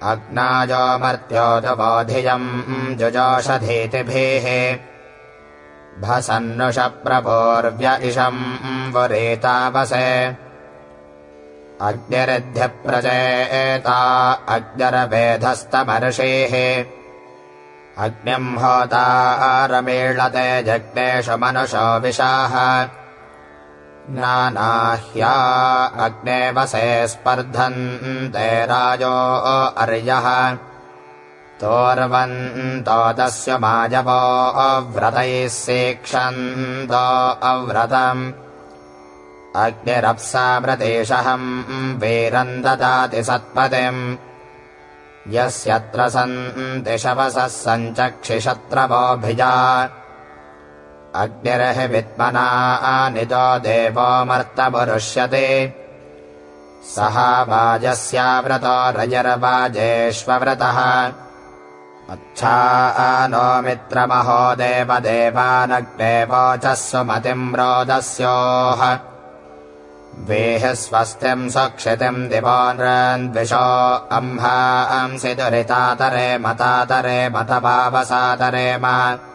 अग्नायो मर्त्योदबोधियम् जुजोषधीतिभिः भसन्नुष प्रभोर्व्य इषम् वरेतावसे अग्निरिध्यप्रचेता अग्निरवेधस्तमर्षेः अग्निम् होतारमीळते जग्नेषु मनुषो विशाः नानाह्या अग्ने वसे स्पर्धन्ते राजो अर्यः तोर्वन्तो दस्यु माजवो अव्रतैः सीक्षन्तो अव्रतम् अग्निरप्सामृतेशहम् वीरम् ददाति सत्पतिम् यस्यत्र सन्ति शवसः सञ्चक्षिशत्रवोऽभिजा अग्निर्हि विद्मना निजो देवो मर्तमुरुष्यते सहा वाजस्याव्रतो रजर्वाजेष्वव्रतः अच्छा नो मित्रमहो देवदेवानग्ने वोचः सुमतिम् रोदस्योः वेह स्वस्तिम् सक्षितिम् दिवो नृन्द्विषो अम्हांसि दुरितातरे मतातरे मतपावसातरे मा